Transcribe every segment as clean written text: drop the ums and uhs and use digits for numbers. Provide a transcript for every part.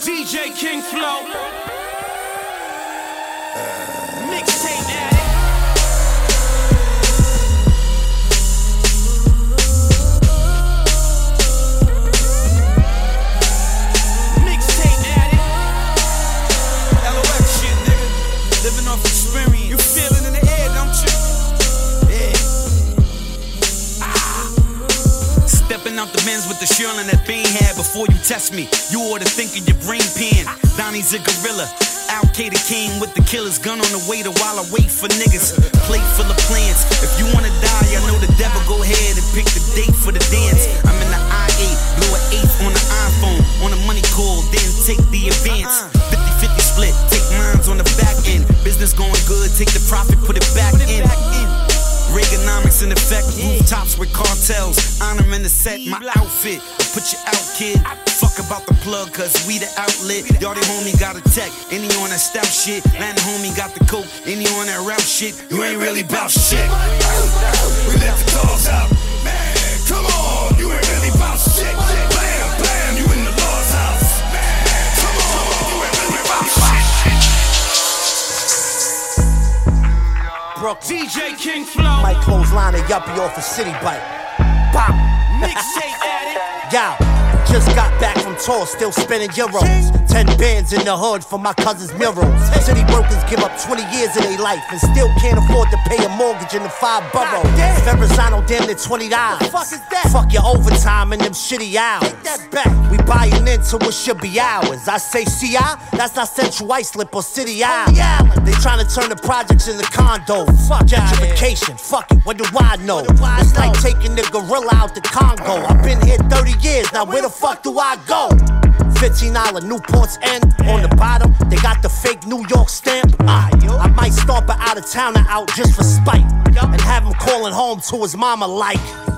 DJ King Flow. Mixtape addict. Mixtape addict. LOX shit, nigga. Living off experience. You feel it in the air, don't you? Yeah. Stepping out the Benz with the Sherlin that Bean had. Before you test me, you ought to think of your brain pan. Donnie's a gorilla. Al Qaeda came with the killer's gun on the waiter while I wait for niggas. Plate full of plans. If you wanna die, I know the devil. Go ahead and pick the date for the dance. I'm in the I-8, blow an 8 on the iPhone. On a money call, then take the advance. 50-50 split, take mines on the back end. Business going good, take the profit, put it back in. Reaganomics in effect, rooftops with cartels. Honor in the set, my outfit. Put you out, kid. Fuck about the plug, cause we the outlet. Y'all the homie got a tech, and he on that stout shit. Land homie got the coke, and he on that route shit. You ain't really bout shit. We let the dogs out. Man, come on, you ain't really bout shit. Blam, blam, you in the Lord's house. Man, come on, you ain't really bout shit. DJ King Flow. Might clothesline a yuppie off a city bike. Bop. Mixtape addict. Yo, just got back from tour, still spending euros. 10 bands in the hood for my cousin's murals. City workers give up 20 years of their life and still can't afford to pay a mortgage in the 5 boroughs. Verrazano damn near $20. Fuck your overtime and them shitty hours. We buying into what should be ours. I say CI, that's not Central Islip or City Island. They trying to turn the projects into condos. Fuck gentrification, fuck it, what do I know? It's like taking the gorilla out the Congo. I've been here 30 years, now where the fuck do I go? $15 Newport's End on the bottom, they got the fake New York stamp. I might stomp an out of towner out just for spite and have him calling home to his mama like.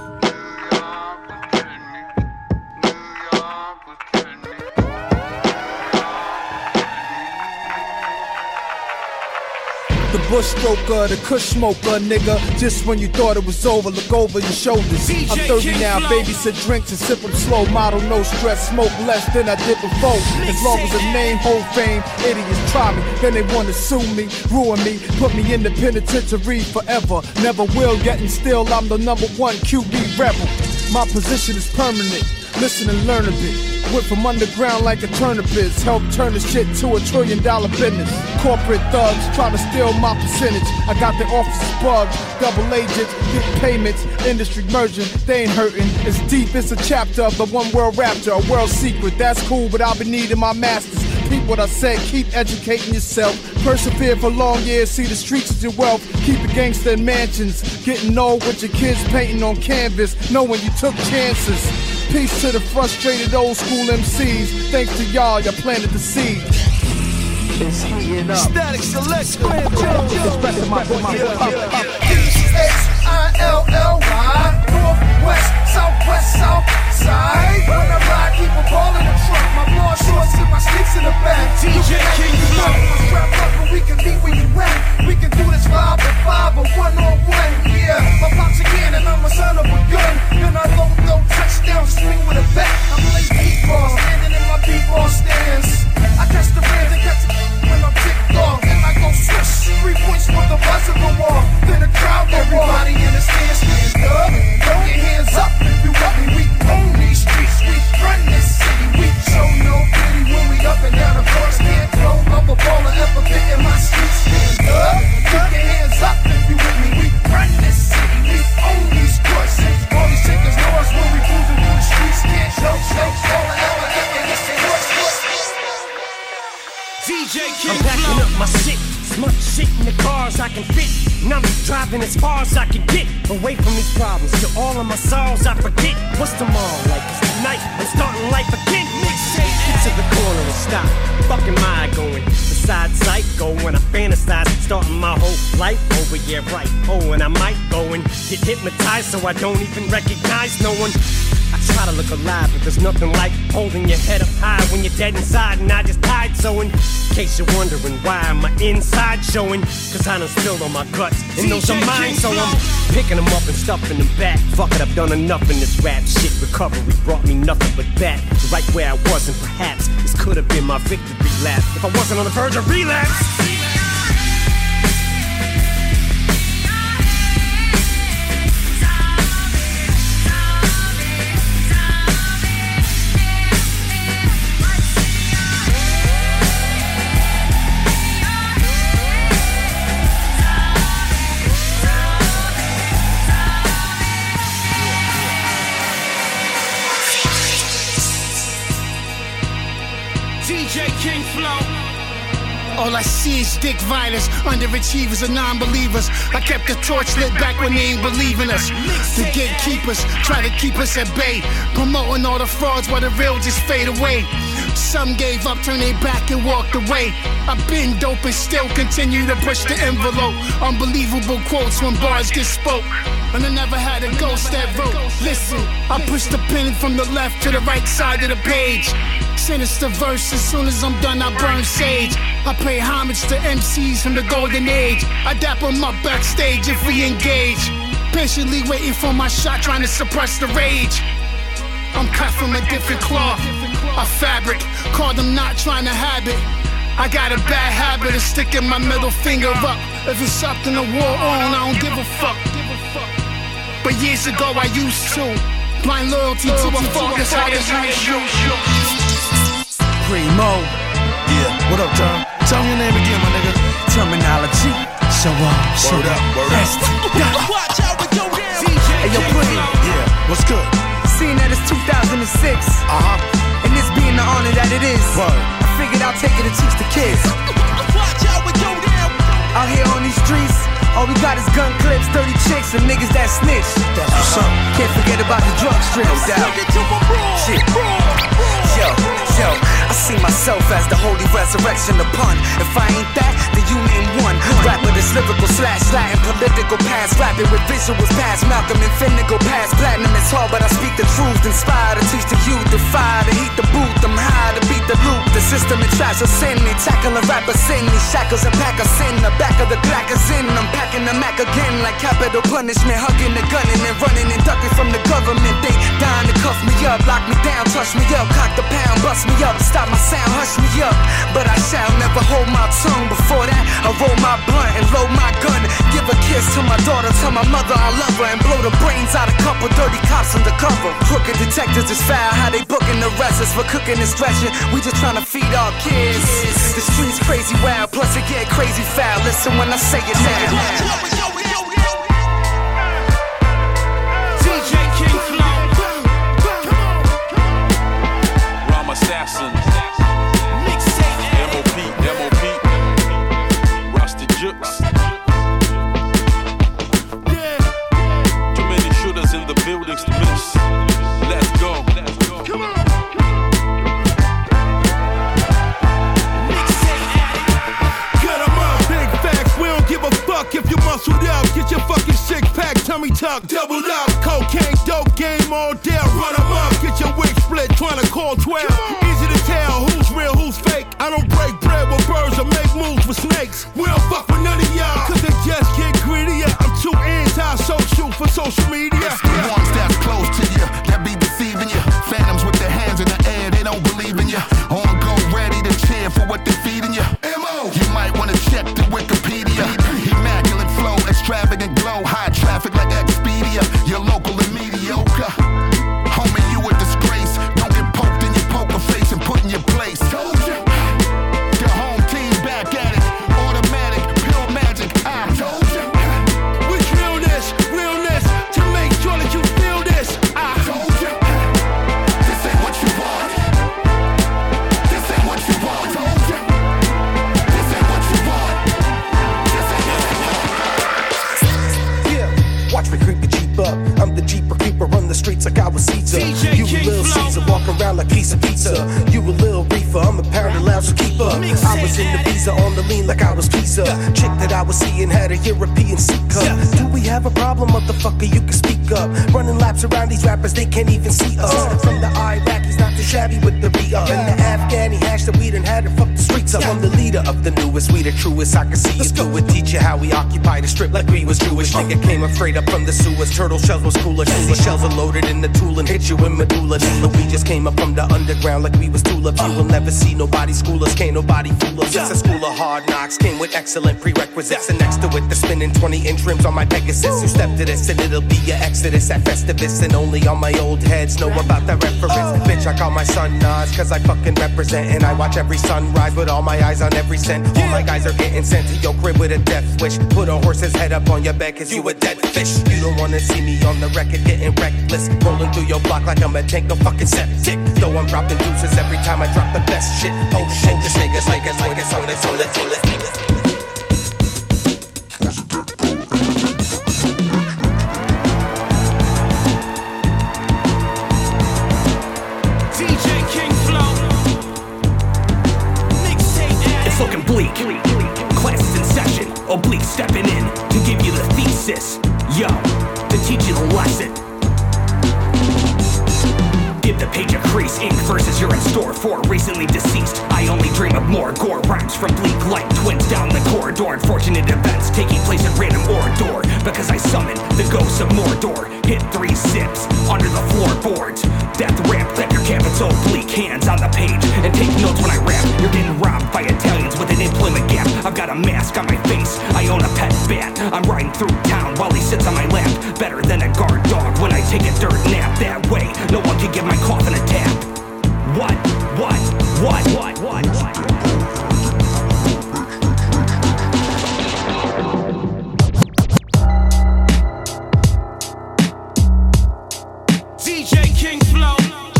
The bush stroker, the kush smoker, nigga. Just when you thought it was over, look over your shoulders. I'm 30 now, babysit drinks and sip them slow. Model, no stress, smoke less than I did before. As long as the name hold fame, idiots try me. Then they wanna sue me, ruin me, put me in the penitentiary forever. Never will, yet and still I'm the #1 QB rebel. My position is permanent, listen and learn a bit. Went from underground like a turnipist, helped turn the shit to $1 trillion business. Corporate thugs try to steal my percentage. I got the offices bugged, double agents, big payments, industry merging, they ain't hurting. It's deep, it's a chapter of the one world rapture, a world secret. That's cool, but I'll be needing my masters. Keep what I said, keep educating yourself. Persevere for long years, see the streets as your wealth. Keep it gangster in mansions, getting old with your kids painting on canvas, knowing you took chances. Peace to the frustrated old school MCs. Thanks to y'all planted the seed. It's heating up. Static Select. Expressing my D-H-I-L-L-Y. Northwest, southwest, south side. When I ride, keep a ball in the trunk. My blonde shorts and my sneaks in the back. DJ King Flow. Strap up and we can meet where you at. We can do this 5 on 5 or 1-on-1. Yeah, my pops again and I'm a son of a gun. Then I low touchdown, swing with a bat. I'm playing beatball, standing in my beatball stance. I catch the rams and catch it when I'm ticked off. Then I go swish, 3 points for the buzzer go off. Then the crowd go everybody in the stands, stand up. Throw your hands up if you want me. We own these streets, we run this city. We show no pity when we up and down the course. Can't throw up a ball or ever bit in my streets. Stand up, keep your hands up if you with me. We run this city, we own these courses. All these chickens know us when we cruising through the streets. Can't show all or ever bit in this DJ King I'm packing up my shit, smart shit in the cars I can fit. And I'm driving as far as I can get away from these problems. To all of my sorrows I forget. What's tomorrow like? 'Cause tonight I'm starting life again. Get to the corner and stop. Fucking my going. Beside sight, go when I fantasize. Starting my whole life over, yeah, right. Oh, and I might go and get hypnotized so I don't even recognize no one. I try to look alive, but there's nothing like holding your head up high when you're dead inside. And I just died, so in case you're wondering why my inside showing, cause I done spilled on my guts, and those are mine, so I'm picking them up and stuffing them back. Fuck it, I've done enough in this rap shit. Recovery brought me nothing but that. Right where I was, and perhaps this could have been my victory lap if I wasn't on the verge of relapse. DJ King Flow. All I see is dick violence, underachievers and non-believers. I kept the torch lit back when they ain't believing us. The gatekeepers try to keep us at bay, promoting all the frauds while the real just fade away. Some gave up, turned their back and walked away. I've been dope and still continue to push the envelope. Unbelievable quotes when bars get spoke. And I never had a ghost that wrote. Listen, I push the pen from the left to the right side of the page. Sinister verse, as soon as I'm done, I burn sage. I pay homage to MCs from the golden age. I dap them up backstage if we engage. Patiently waiting for my shot, trying to suppress the rage. I'm cut from a different cloth, a fabric, called them not trying to have it. I got a bad habit of sticking my middle finger up. If it's something to war on, I don't give a fuck. But years ago I used to. Blind loyalty to a fault, that's how they use. Primo. Yeah, what up, John? Tell me your name again, my nigga. Terminology. Show up, show up. Watch how we go down. Hey, yo, Primo. Yeah, what's good? Seeing that it's 2006, and this being the honor that it is, I figured I'll take it to teach the kids. Watch how we go down. Out here on these streets, all we got is gun clips, 30 chicks, and niggas that snitch. That's what's up. Can't forget about the drug strips. No doubt. Shit. Yo, I see myself as the holy resurrection of pun. If I ain't that, then you name one. Rapper that's lyrical / Latin political past. Rapping with visuals past Malcolm and Finnegan past. Platinum is hard, but I speak the truth. Inspired to teach the youth. The fire to heat the booth. I'm high to beat the loop. The system and trash of sin. They tackling rappers in these shackles and pack us in. The back of the Glock is in. I'm packing the Mac again like capital punishment. Hugging the gun and then running and ducking from the government. They dying to cuff me up, lock me down, touch me up, cock the pound, bust me up, stop my sound, hush me up. But I shall never hold my tongue. Before that, I roll my blunt and load my gun. Give a kiss to my daughter, tell my mother I love her, and blow the brains out a couple dirty cops undercover. Crooked detectives is foul, how they booking the rest us for cooking and stretching. We just trying to feed our kids. The streets crazy wild, plus it get crazy foul. Listen when I say it now. DJ King Flow. Assassin, MOP, Rusty Jukes. Too many shooters in the buildings to miss. Let's go. Come on. Cut 'em up, big facts. We don't give a fuck if you muscled up. Get your fucking six pack, tummy tuck, double up. Cocaine, dope game all day. Run 'em up. Get your wig split, tryna call 12. Easy to tell who's real, who's fake. I don't break bread with birds or make moves with snakes. We don't fuck with none of y'all, cause they just get greedier. I'm too anti-social for social media. It's the ones that's close to you that be deceiving you. Phantoms with their hands in the air, they don't believe in you. On go, ready to cheer for what they're feeding you. You might wanna check the Wikipedia. Immaculate flow, extravagant glow, high traffic like Expedia. You're local and mediocre. Homie, you a disgrace. Don't get poked in your poker face and put in your place. Told you. The home team back at it. Automatic, pure magic. I told you. With realness to make sure that you feel this. I Told you. This ain't what you want. This ain't what you want. Told you. This ain't what you want. This ain't what you want. Yeah, watch me creep the Jeep up. I'm the Jeeper creeper, run the streets like I was Caesar. DJ You a King little Flow. Caesar, walk around like piece of pizza. You a little reefer, I'm a parallel keeper. I was in the visa on the lean like I was pizza. Chick that I was seeing had a European C cup. Do we have a problem, motherfucker? You can speak up. Running laps Raps around these rappers, they can't even see us. From the Iraqis, not too shabby with the re-up. And the Afghani hash that we done had to fuck the streets up. I'm the leader of the newest, we the truest. I can see you do it. Teach you how we occupy the strip like we was Jewish. Nigga came up straight up from the sewers. Turtle shells was cooler. These shells are loaded in the tool and hit you in medulla. We just came up from the underground like we was tulips. You will never see nobody school us. Can't nobody fool us. It's a school of hard knocks. Came with excellent prerequisites. And next to it, the spinning 20-inch rims on my Pegasus. You step to this and it'll be your exodus at Festivus. And only all my old heads know about that reference. Bitch, I call my son Nas, cause I fucking represent. And I watch every sunrise with all my eyes on every cent. All my guys are getting sent to your crib with a death wish. Put a horse's head up on your bed cause you a dead fish. You don't wanna see me on the record getting reckless. Rolling through your block like I'm a tank, no fucking septic. Though I'm dropping deuces every time I drop the best shit. Oh shit, this niggas like it's on this. It's looking bleak. Classes in session, oblique stepping in to give you the thesis. Yo, to teach you the lesson. Give the page a crease, ink verses you're in store for. Recently deceased, I only dream of more gore. Rhymes from bleak light, twins down the corridor. Unfortunate events taking place at random or door. Because I summon the ghosts of Mordor. Hit 3 sips under the floorboards. Death ramp, let your capital bleak. Hands on the page and take notes when I rap. You're getting robbed by Italians with an employment gap. I've got a mask on my face, I own a pet bat. I'm riding through town while he sits on my lap. Better than a guard dog when I take a dirt nap. That way, no one can give my coffin a tap. What? DJ King Flow.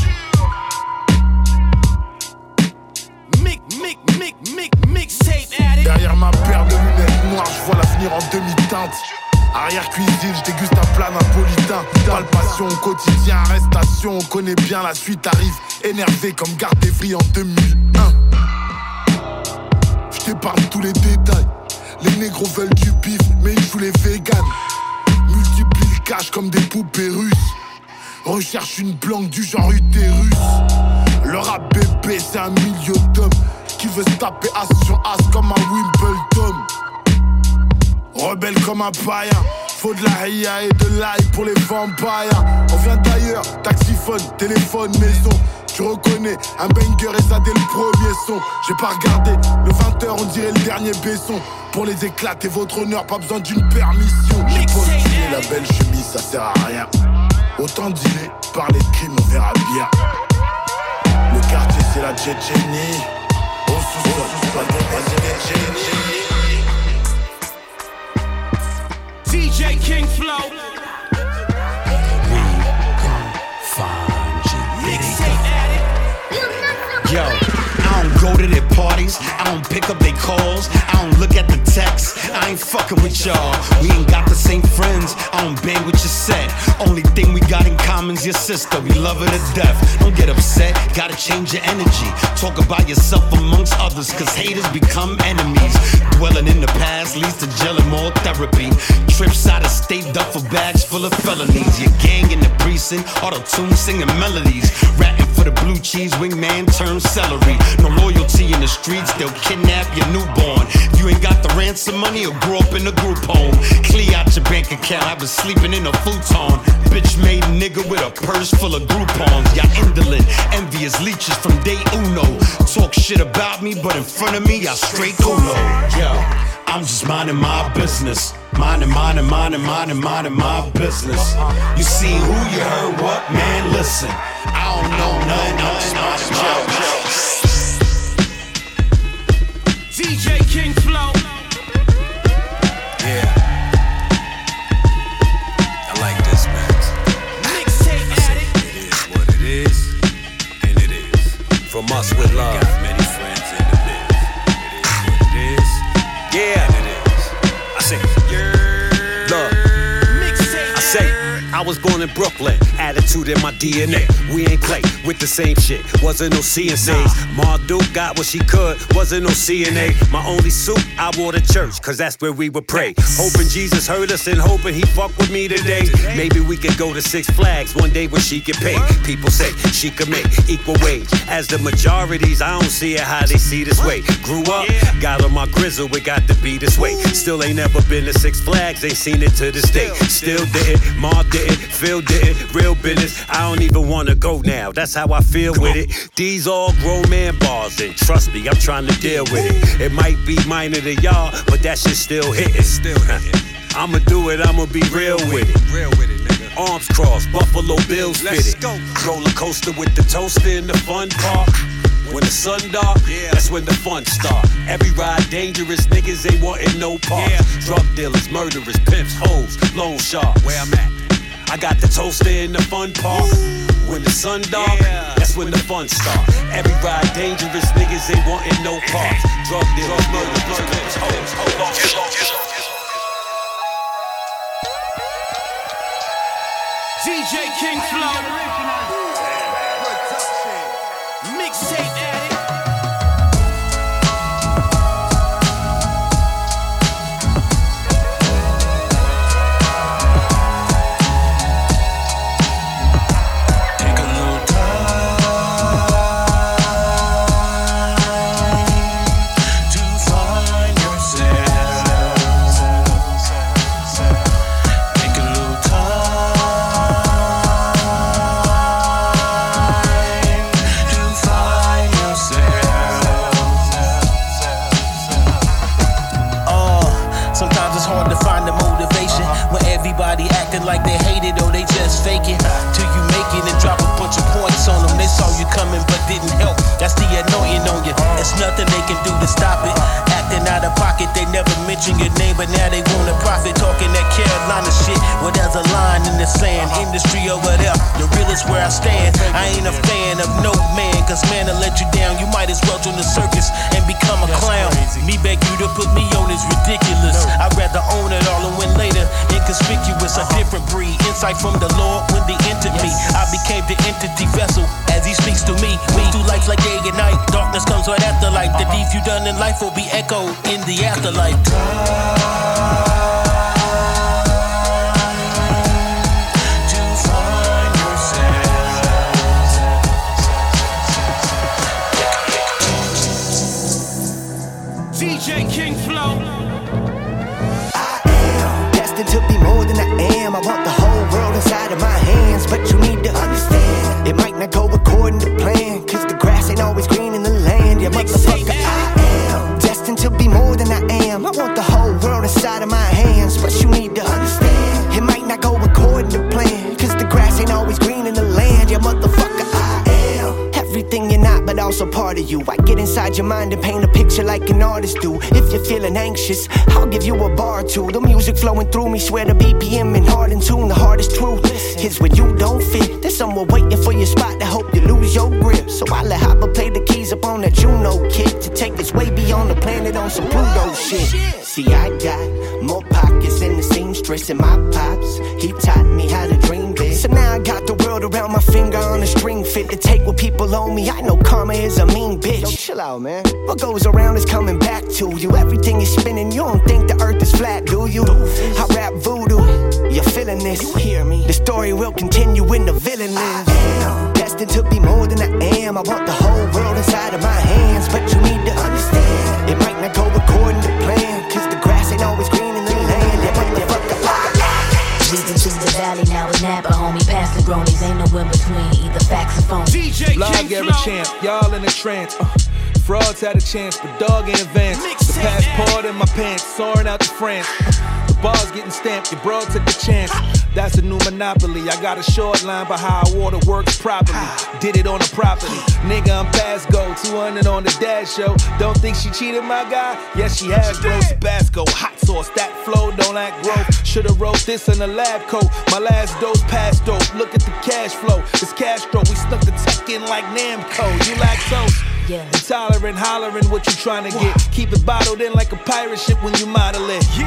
Mixtape addict. Derrière ma paire de lunettes noires, je vois l'avenir en demi-teinte. Arrière-cuisine, je déguste un plat napolitain. Palpation au quotidien, arrestation, on connaît bien la suite arrive. Énervé comme Gardevry en 2001. Je t'épargne tous les détails. Les négros veulent du bif, mais ils jouent les véganes. Multiplient le cash comme des poupées russes. Recherche une blanque du genre utérus. Le rap bébé, c'est un milieu d'hommes qui veut se taper as sur as comme un Wimbledon. Rebelle comme un païen, faut de la ria et de l'ail pour les vampires. On vient d'ailleurs, taxiphone, téléphone, maison. Tu reconnais un banger et ça dès le premier son. J'ai pas regardé, le 20h on dirait le dernier baisson. Pour les éclater votre honneur, pas besoin d'une permission. J'ai postulé la belle chemise, ça sert à rien. Autant dealer, parler de crime, on verra bien. Le quartier c'est la Tchétchénie. Au sous-sol, pas de Tchétchénie. DJ King Flow. We gon' find you. Mixtape addict. Yo, I don't go to their parties, I don't pick up their calls, I don't look at the texts, I ain't fucking with y'all. We ain't got the same friends, I don't bang with your set. Only thing we got in common's your sister, we love her to death. Don't get upset, gotta change your energy. Talk about yourself amongst others, cause haters become enemies. Dwelling in the past leads to jail and more therapy. Trips out of state, duffel bags full of felonies. Your gang in the precinct, auto-tune singing melodies. Ratting for the blue cheese, wingman turn celery. No loyalty in the streets, they'll kidnap your newborn. If you ain't got the ransom money or grew up in a group home, clear out your bank account, I've been sleeping in a futon. Bitch made nigga with a purse full of Groupons. Y'all indolent, envious leeches from day uno. Talk shit about me, but in front of me, y'all straight uno. Yo, I'm just minding my business. Minding my business. You see who you heard what, man, listen. I don't know nothing, I'm just minding my business. DJ King Flow. Yeah, I like this, man. Mixtape addict. It is what it is, and it is. From us with love. Got many friends in the biz. It is what it is. Yeah, and it is. I say, look, I say, I was born in Brooklyn, attitude in my DNA. We ain't play with the same shit, wasn't no CNCs. Ma Duke got what she could, wasn't no CNA. My only suit, I wore to church, cause that's where we would pray. Hoping Jesus heard us and hoping he fuck with me today. Maybe we could go to Six Flags one day when she get paid. People say she could make equal wage. As the majorities, I don't see it how they see this way. Grew up, got on my grizzle, it got to be this way. Still ain't never been to Six Flags, ain't seen it to this day. Still didn't, Ma didn't, Phil didn't, real business. I don't even wanna go now, that's how I feel with it. These all grown man bars, and trust me, I'm trying to deal with it. It might be minor to y'all, but that shit still hitting. I'ma do it, I'ma be real with it. Real with it, nigga. Arms crossed, Buffalo Bills fitted. Roller coaster with the toaster in the fun park. When the sun dark, that's when the fun start. Every ride dangerous, niggas ain't wanting no parts. Drug dealers, murderers, pimps, hoes, loan sharks. Where I'm at, I got the toaster in the fun park. When the sun dark, that's when the fun start. Every ride dangerous, niggas ain't wanting no parts. Drug dealers, murderers, pimps, hoes, loan sharks. DJ King Flow, mixtape addict. Take a little time to find yourself. Take a little time. Everybody acting like they hate it or they just fake it. Till you make it and drop a bunch of points on them. They saw you coming but didn't help. That's the annoying on you. There's nothing they can do to stop it. Acting out of pocket, they never mention your name, but now they want to profit. Talking that Carolina shit, well there's a line in the sand. Industry over there, the real is where I stand. I ain't a fan of no man, cause man will let you down. You might as well join the circus and become a clown. Me beg you to put me on is ridiculous. I'd rather own it all and win later. Inconspicuous, a different breed. Insight from the Lord when they entered me. I became the entity vessel as he speaks to me. Move through life like day and night. Darkness comes right after light. The deeds you done in life will be echoed in the afterlife. DJ King Flow. To be more than I am, I want the whole world inside of my hands. But you need to understand, it might not go according to plan, cause the grass ain't always green in the land. Yeah, motherfucker, I am destined to be more than I am. I want the whole world inside of my hands. But you need to understand, it might not go according to plan, cause the grass ain't always green in the land. Yeah, motherfucker, I am everything you're not, but also part of you. I get inside your mind and paint a picture like an artist do. If you're feeling anxious, I'll give you a bar or two. The music flowing through me, swear the BPM and hard in tune. The hardest truth is when you don't fit. There's someone waiting for your spot to hope you lose your grip. So I let Hopper play the keys up on that Juno kit to take us way beyond the planet on some Pluto shit. See, I got more pockets than the seamstress in my pops. He taught me how to dream big. So now I got the world around my finger on a string fit to take what people owe me. I know karma is a mean bitch. Yo, chill out, man. What goes around is coming back to you. Everything is spinning. You don't think the earth is flat, do you? I rap voodoo. You're feeling this. You hear me? The story will continue when the villain lives. Destined to be more than I am. I want the whole world inside of my hands. But you need to understand, it might not go according to plan, cause the grass ain't always green in the land. Yeah, motherfucker, leading through the valley, now it's Napa, homie. Past the gronies, ain't no in between, either facts or phone. DJ Live Gary Champ, y'all in a trance. Frauds had a chance, but dog in advance. The passport in my pants, soaring out to France. The bar's getting stamped, your bro took a chance. That's a new monopoly. I got a short line by how water works properly. Did it on a property. Nigga, I'm past go. 200 on the dash show. Don't think she cheated, my guy? Yes, she has, bro. Tabasco, hot sauce, that flow, don't act growth. Should've wrote this in a lab coat. My last dose passed dope. Look at the cash flow. It's Castro. We snuck the tech in like Namco. You lactose? Yeah. Intolerant, hollering what you trying to get. Keep it bottled in like a pirate ship when you model it. Yeah.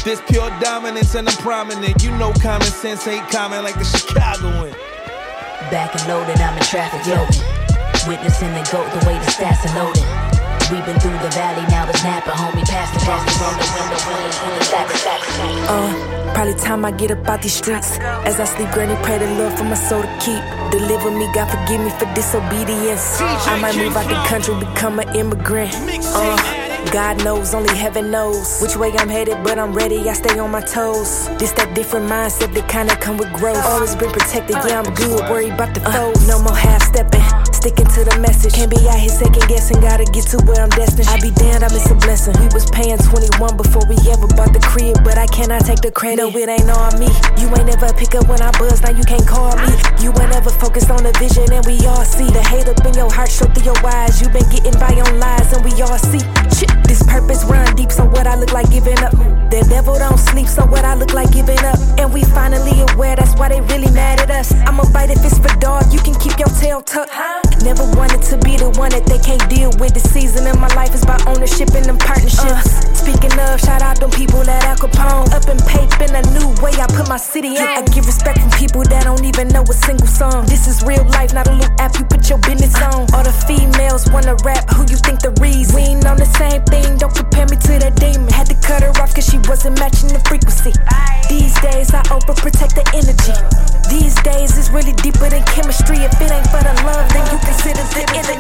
This pure dominance and I'm prominent. You know common sense ain't common like the Chicagoan. Back and loaded, I'm in traffic loading. Witnessing the goat, the way the stats are loaded. We've been through the valley, now it's Napa, homie. Past the roll the window, in the sack. Probably time I get up out these streets. As I sleep, granny, pray the Lord for my soul to keep. Deliver me, God forgive me for disobedience. I might move out the country, become an immigrant. God knows, only heaven knows which way I'm headed, but I'm ready, I stay on my toes. This that different mindset that kinda come with growth. Always been protected, yeah, I'm good, worried about the foes. No more half-stepping, sticking to the message. Can't be out here second guessing, gotta get to where I'm destined. I be damned, I miss a blessing. We was paying 21 before we ever bought the crib, but I cannot take the credit. No, it ain't on me. You ain't never pick up when I buzz, now you can't call me. You ain't never focused on the vision, and we all see the hate up in your heart, show through your eyes. You been getting by on lies, and we all see. Shit, this purpose run deep, so what I look like giving up. The devil don't sleep, so what I look like giving up. And we finally aware, that's why they really mad at us. I'ma bite if it's for dog, you can keep your tail tucked. Never wanted to be the one that they can't deal with. The season of my life is about ownership and them partnerships. Speaking of, shout out them people at Al Capone. Up and pape in a new way, I put my city on. I give respect from people that don't even know a single song. This is real life, not a little app you put your business on. All the females wanna rap, who you think the reason? We ain't on the same thing, don't compare me to that demon. Had to cut her off cause she wasn't matching the frequency. These days I overprotect the energy. These days it's really deeper than chemistry. If it ain't for the love, then you consider the enemy.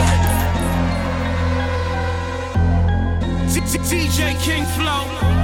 DJ King Flow.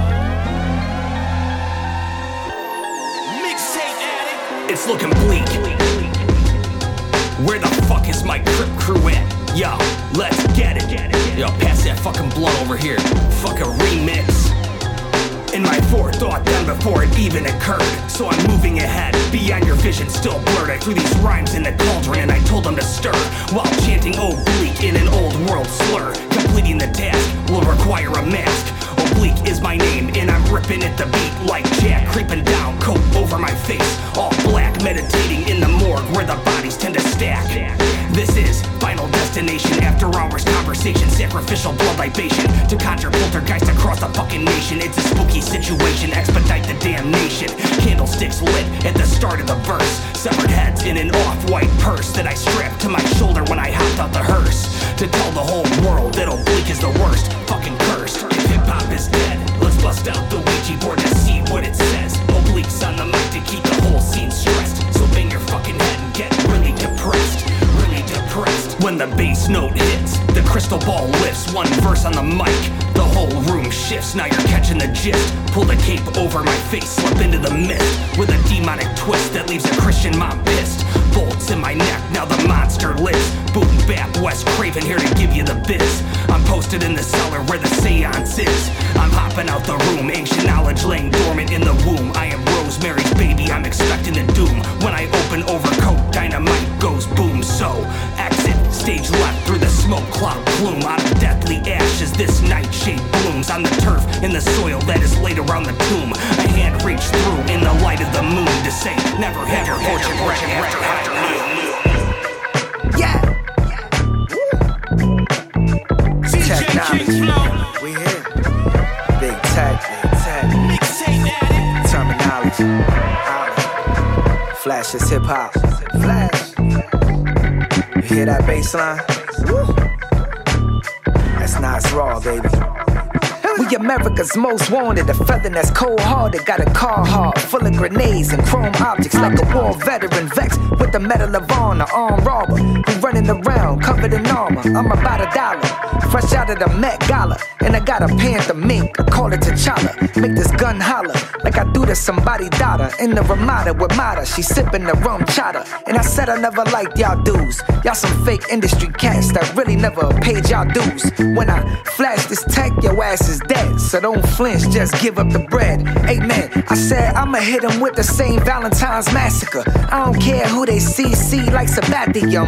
Mixtape addict. It's looking bleak. Where the fuck is my Crip crew at? Yo, let's get it. Yo, pass that fucking blunt over here. Fuck a remix. In my forethought done before it even occurred. So I'm moving ahead, beyond your vision still blurred. I threw these rhymes in the cauldron and I told them to stir, while chanting oblique in an old world slur. Completing the task will require a mask. Oblique is my name and I'm ripping at the beat like Jack, creeping down, coat over my face, all black, meditating in the morgue where the bodies tend to stack. This is final destination, after hours conversation, sacrificial blood libation to conjure poltergeist across the fucking nation. It's a spooky situation, expedite the damnation. Candlesticks lit at the start of the verse, severed heads in an off-white purse that I strapped to my shoulder when I hopped out the hearse, to tell the whole world that Oblique is the worst, fucking cursed. If hip-hop is dead, let's bust out the Ouija board to see what it says. Oblique's on the mic to keep the whole scene stressed, so bang your fucking head and get really depressed. When the bass note hits, the crystal ball lifts. One verse on the mic, the whole room shifts. Now you're catching the gist. Pull the cape over my face, slip into the mist with a demonic twist that leaves a Christian mom pissed. Bolts in my neck, now the monster lives. Booting back, Wes Craven here to give you the biz. I'm posted in the cellar where the seance is. I'm hopping out the room, ancient knowledge laying dormant in the womb. I am Rosemary's baby, I'm expecting the doom. When I open overcoat, dynamite goes boom. So, exit, stage left through the smoke cloud plume. Out of deathly ashes, this nightshade blooms. On the turf, in the soil that is laid around the tomb. A hand reached through in the light of the moon to say, never have your fortune read after afternoon. Yeah. Technology. We here. Big tech. Terminology. Flash is hip hop. Flash. You hear that bass line? That's nice raw, baby. We America's most wanted, a feather that's cold-hearted. Got a car hard, full of grenades and chrome objects. Like a war veteran, vexed with the medal of honor. Armed robber, who running around, covered in armor. I'm about $1, fresh out of the Met Gala. And I got a panther mink, I call it T'Challa. Make this gun holler, like I do to somebody's daughter. In the Ramada with Mata, she sipping the rum chata. And I said I never liked y'all dudes. Y'all some fake industry cats that really never paid y'all dues. When I flash this tech, your ass is dead. So don't flinch, just give up the bread. Amen. I said I'ma hit them with the same Valentine's massacre. I don't care who they see like Sabathia. Blood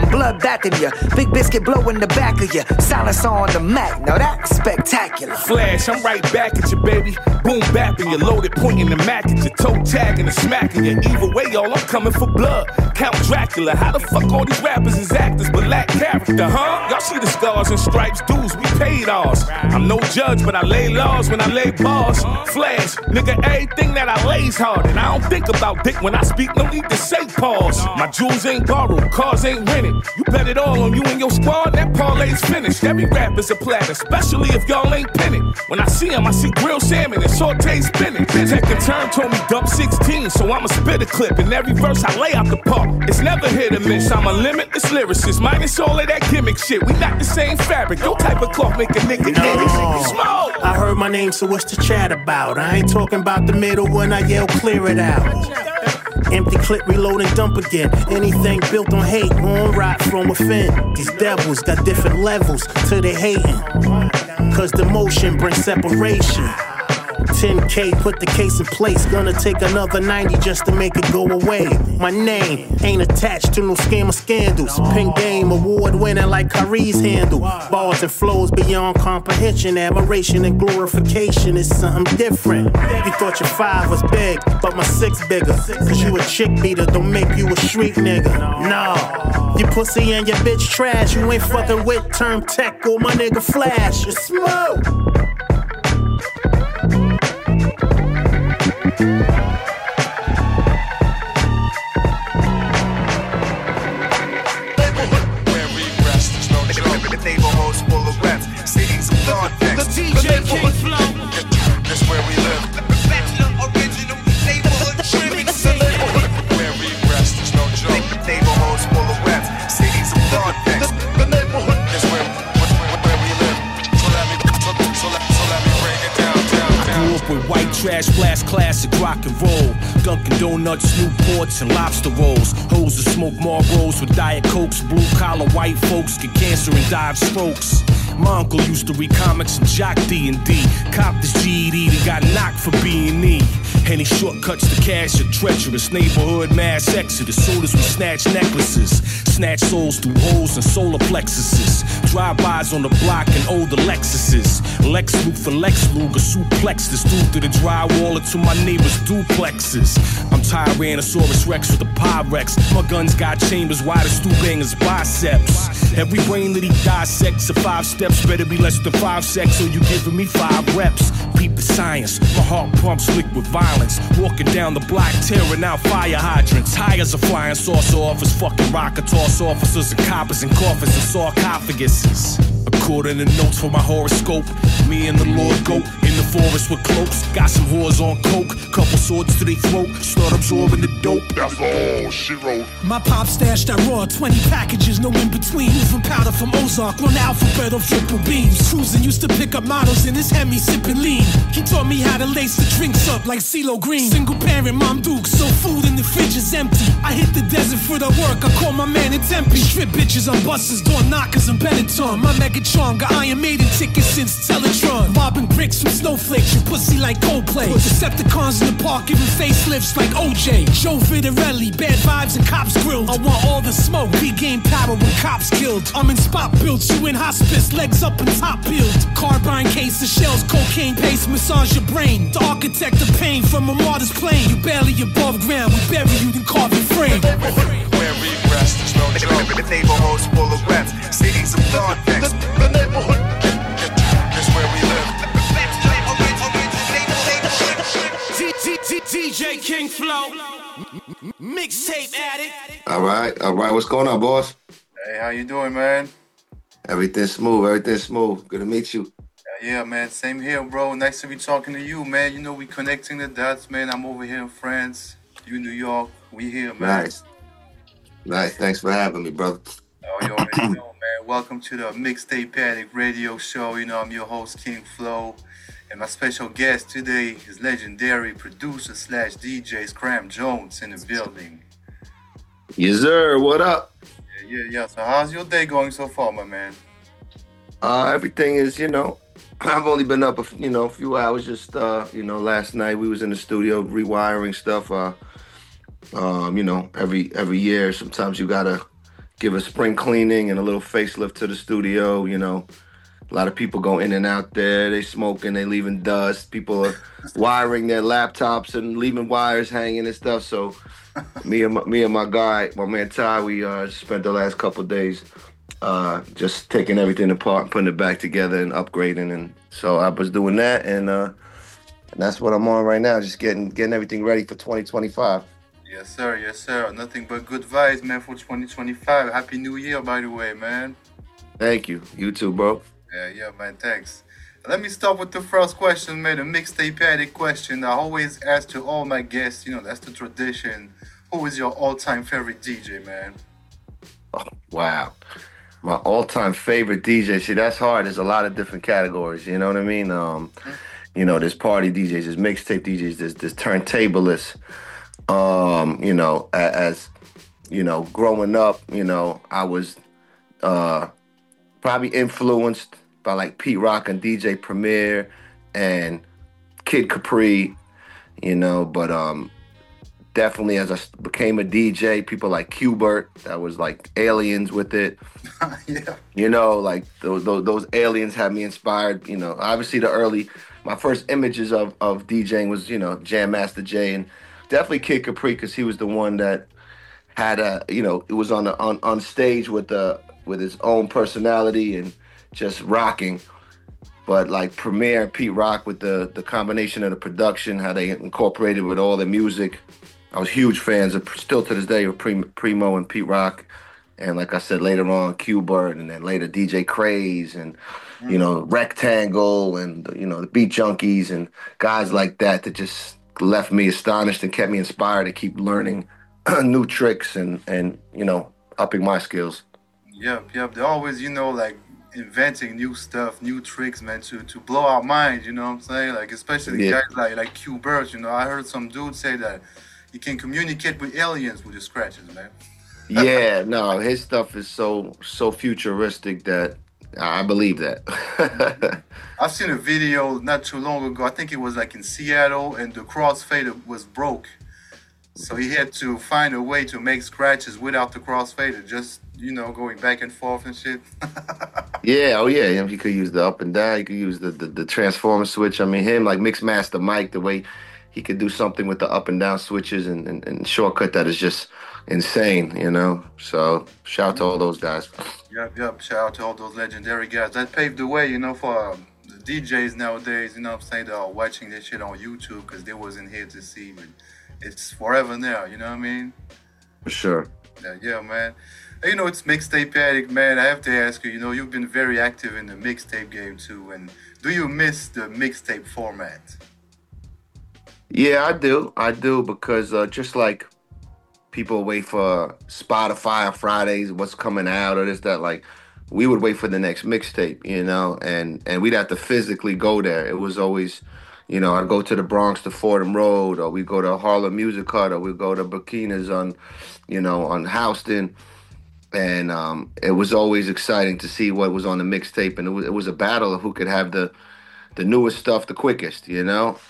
stacking ya. Big biscuit blowing the back of ya. Silence on the Mac, now that's spectacular. Flash, I'm right back at you, baby. Boom, bapping you, loaded, pointing the Mac at you, toe tagging and smacking you. Either way, y'all, I'm coming for blood. Count Dracula, how the fuck all these rappers is actors but lack character, huh? Y'all see the scars and stripes, dudes, we paid ours. I'm no judge, but I lay laws when I lay bars. Flash, nigga, everything that I lay's hard, and I don't think about dick when I speak, no need to say pause. My jewels ain't borrowed, cars ain't rented. You bet it all on you and your squad, that parlay's finished. Every rapper's a platter, especially if y'all ain't pinning. When I see him, I see grilled salmon and sauté spinach. Second term told me dump 16, so I'ma spit a clip. In every verse I lay out the park, it's never hit or miss. I'm a limitless lyricist, minus all of that gimmick shit. We not the same fabric, your type of cloth make a nigga smoke. I heard my name, so what's the chat about? I ain't talking about the middle when I yell clear it out. Empty clip, reload and dump again. Anything built on hate, won't rot from within. These devils got different levels to they hating. Cause the motion brings separation. 10K, put the case in place. Gonna take another 90 just to make it go away. My name ain't attached to no scam or scandals. Pink game, award winning like Kyrie's handle. Bars and flows beyond comprehension. Admiration and glorification is something different. You thought your 5 was big, but my 6 bigger. Cause you a chick beater, don't make you a street nigga. No, you pussy and your bitch trash. You ain't fucking with Term Tech or my nigga Flash. You smoke. Neighborhoods full of reps, cities of thought decks. The DJ King Flow. That's where we live. Bachelor original neighborhood trimming. Where we rest, there's no joke. Neighborhoods full of reps, cities of thought decks. The neighborhood. That's where we live. So let me break it down. I grew up with white trash, blast classic rock and roll. Dunkin' Donuts, Newports, and lobster rolls. Hoes that smoke Marlboros with Diet Cokes. Blue collar white folks get cancer and die of strokes. My uncle used to read comics and jock D&D. Copped his GED and got knocked for B&E. Any shortcuts to cash are treacherous. Neighborhood mass exodus. Sold as we snatch necklaces. Snatch souls through holes and solar plexuses. Drive-bys on the block and older Lexuses. Lex Luthor, Lex Luger, suplex this dude through the drywall into my neighbor's duplexes. I'm Tyrannosaurus Rex with a Pyrex. My guns got chambers wide as Stu Banger's biceps. Every brain that he dissects at 5 steps better be less than 5 seconds, or you giving me 5 reps. Peep the science, my heart pumps liquid violence. Walking down the block, tearing out fire hydrants. High as a flying saucer office, fucking rocket toss officers and coppers and coffins and sarcophaguses. According to notes for my horoscope, me and the Lord go in the forest with cloaks. Got some whores on coke, couple swords to their throat. Start absorbing the dope. That's all she wrote. My pop stashed that raw, 20 packages, no in between. Moving powder from Ozark, run alphabet of triple beams. Cruising used to pick up models in his Hemi, sipping lean. He taught me how to lace the drinks up like CeeLo Green. Single parent, Mom Duke, so food in the fridge is empty. I hit the desert for the work, I call my man in Tempe. Strip bitches on buses, door knockers and Benetton. My Megatron got Iron Maiden tickets since Teletron. Robbing bricks from snowflakes, you pussy like Coldplay. Decepticons in the park giving facelifts like OJ. Joe Vitarelli, bad vibes and cops grilled. I want all the smoke, big game power when cops killed. I'm in spot built, you in hospice, legs up and top peeled. Carbine case of shells, cocaine paste, massage your brain. The architect of pain from a martyr's plane. You barely above ground, we bury you then carve your frame. Where we rest, there's no joke. The neighborhood's full of reps, cities of thought decks. The neighborhood. That's where we live. DJ King Flow, mixtape addict. All right. What's going on, boss? Hey, how you doing, man? Everything's smooth. Good to meet you. Yeah, man. Same here, bro. Nice to be talking to you, man. You know, we connecting the dots, man. I'm over here in France. You in New York. We here, man. Nice. Thanks for having me, brother. Oh, you already know, man. Welcome to the Mixtape Addict radio show. You know, I'm your host, King Flow. And my special guest today is legendary producer / DJ Scram Jones in the building. Yes, sir. What up? Yeah. So how's your day going so far, my man? Everything is, I've only been up, a few hours. Just, last night we was in the studio rewiring stuff. Every year, sometimes you gotta give a spring cleaning and a little facelift to the studio. You know, a lot of people go in and out there. They smoking, they leaving dust. People are wiring their laptops and leaving wires hanging and stuff. So me and my guy, my man Ty, we spent the last couple of days just taking everything apart and putting it back together and upgrading. And so I was doing that, and that's what I'm on right now, just getting everything ready for 2025. Yes, sir. Yes, sir. Nothing but good vibes, man, for 2025. Happy New Year, by the way, man. Thank you. You too, bro. Yeah, man. Thanks. Let me start with the first question, man. The mixtape addict question. I always ask to all my guests, you know, that's the tradition. Who is your all-time favorite DJ, man? Oh, wow. My all-time favorite DJ. See, that's hard. There's a lot of different categories. You know what I mean? You know, there's party DJs, there's mixtape DJs, there's turntablists. You know, as you know, growing up, you know, I was probably influenced by like Pete Rock and DJ Premier and Kid Capri, you know, but definitely as I became a DJ, people like Qbert, that was like aliens with it. Yeah. You know, like those aliens had me inspired. You know, obviously my first images of DJing was, you know, Jam Master Jay, and definitely Kid Capri, because he was the one that had you know, it was on stage with his own personality and just rocking. But like Premier and Pete Rock with the combination of the production, how they incorporated with all the music, I was huge fans of, still to this day, of Primo and Pete Rock. And like I said, later on, Qbert, and then later DJ Craze, and, you know, Rectangle, and, you know, the Beat Junkies, and guys like that just left me astonished and kept me inspired to keep learning new tricks and, you know, upping my skills. Yep. They're always, you know, like inventing new stuff, new tricks, man, to blow our minds, you know what I'm saying? Like, especially guys like Qbert, you know, I heard some dude say that he can communicate with aliens with his scratches, man. Yeah, no, his stuff is so futuristic that I believe that. I've seen a video not too long ago. I think it was like in Seattle, and the crossfader was broke. So he had to find a way to make scratches without the crossfader, just, you know, going back and forth and shit. Yeah, you could use the up and down. You could use the transformer switch. I mean, him, like Mixmaster Mike, the way he could do something with the up and down switches and shortcut that is just insane, you know? So shout out to all those guys. Yep. Shout out to all those legendary guys. That paved the way, you know, for the DJs nowadays, you know what I'm saying? They're watching this shit on YouTube because they wasn't here to see, but it's forever now, you know what I mean? For sure. Yeah, man. You know, it's Mixtape Addict, man. I have to ask you, you know, you've been very active in the mixtape game too, and do you miss the mixtape format? Yeah, I do, because just like people wait for Spotify on Fridays, what's coming out or this, that, like, we would wait for the next mixtape, you know, and we'd have to physically go there. It was always, you know, I'd go to the Bronx to Fordham Road, or we'd go to Harlem Music Hut, or we'd go to Burkina's on, you know, on Houston. And it was always exciting to see what was on the mixtape, and it was a battle of who could have the newest stuff the quickest, you know,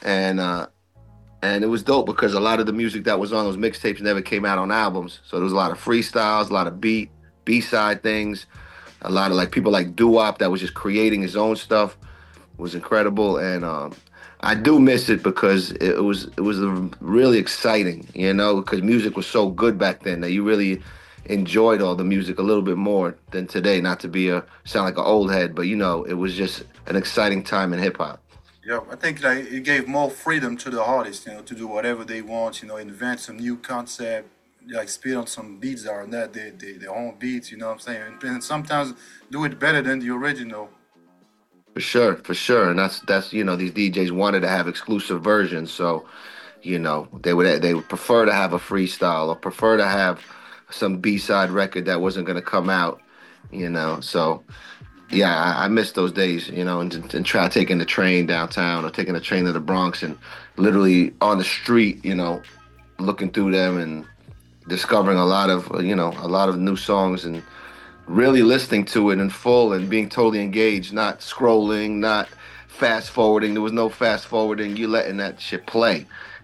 and it was dope because a lot of the music that was on those mixtapes never came out on albums. So there was a lot of freestyles, a lot of B-side things, a lot of like people like Doo-Wop that was just creating his own stuff. It was incredible, and I do miss it because it was really exciting, you know, because music was so good back then that you really enjoyed all the music a little bit more than today. Not to sound like an old head, but you know, it was just an exciting time in hip hop. Yeah, I think like it gave more freedom to the artists, you know, to do whatever they want, you know, invent some new concept, like spit on some beats that are not their own beats, you know what I'm saying? And sometimes do it better than the original. For sure. And that's you know, these DJs wanted to have exclusive versions, so you know, they would prefer to have a freestyle or prefer to have some B-side record that wasn't going to come out, you know. So yeah, I miss those days, you know, and try taking the train downtown or taking the train to the Bronx and literally on the street, you know, looking through them and discovering a lot of new songs and really listening to it in full and being totally engaged, not scrolling, not fast forwarding. There was no fast forwarding. You letting that shit play.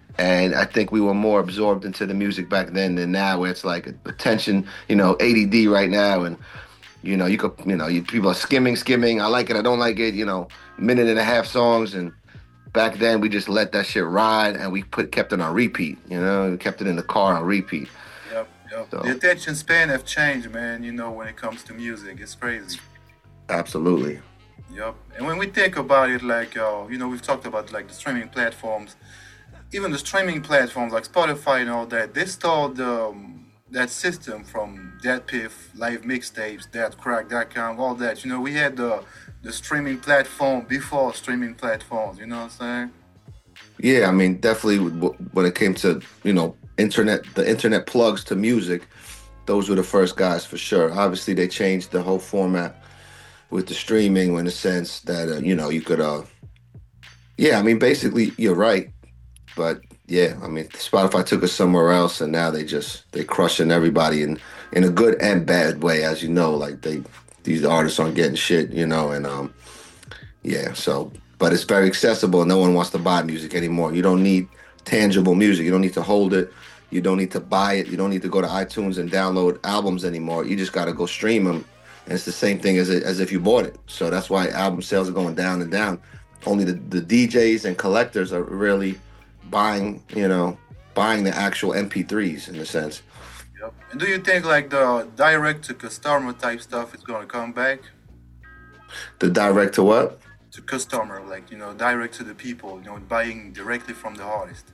And I think we were more absorbed into the music back then than now, where it's like attention, ADD right now, and people are skimming. I like it, I don't like it. Minute and a half songs, and back then we just let that shit ride, and we kept it on repeat. We kept it in the car on repeat. Yep. So, the attention span have changed, man. When it comes to music, it's crazy. Absolutely. Yep. And when we think about it, like we've talked about like the streaming platforms. Even the streaming platforms like Spotify and all that, they stole that system from DatPiff, live mixtapes, DatCrack.com, all that. We had the streaming platform before streaming platforms. You know what I'm saying? Yeah, I mean, definitely when it came to the internet plugs to music, those were the first guys for sure. Obviously, they changed the whole format with the streaming in the sense that you could. Yeah, I mean, basically, you're right. But yeah, I mean, Spotify took us somewhere else, and now they crushing everybody in a good and bad way, as you know. Like these artists aren't getting shit, and yeah. So, but it's very accessible. No one wants to buy music anymore. You don't need tangible music. You don't need to hold it. You don't need to buy it. You don't need to go to iTunes and download albums anymore. You just got to go stream them, and it's the same thing as if you bought it. So that's why album sales are going down and down. Only the DJs and collectors are really buying the actual MP3s in a sense. Yep. And do you think like the direct to customer type stuff is going to come back? The direct to what? To customer, like direct to the people, buying directly from the artist.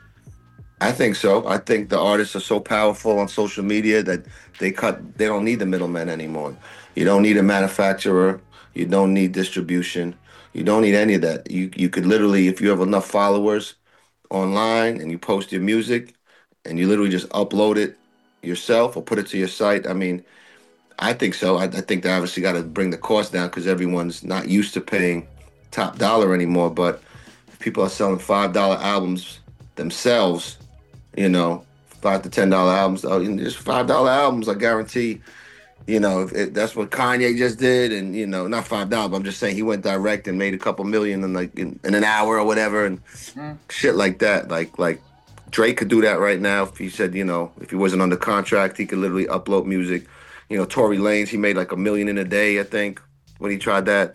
I think so. I think the artists are so powerful on social media that they don't need the middlemen anymore. You don't need a manufacturer. You don't need distribution. You don't need any of that. You could literally, if you have enough followers online and you post your music and you literally just upload it yourself or put it to your site. I mean, I think so. I think they obviously got to bring the cost down because everyone's not used to paying top dollar anymore. But if people are selling $5 albums themselves, $5 to $10 albums, just $5 albums, I guarantee, that's what Kanye just did. And, not $5, but I'm just saying he went direct and made a couple million in an hour or whatever and shit like that. Like Drake could do that right now. If he said, if he wasn't under contract, he could literally upload music. Tory Lanez, he made like $1 million in a day, I think, when he tried that.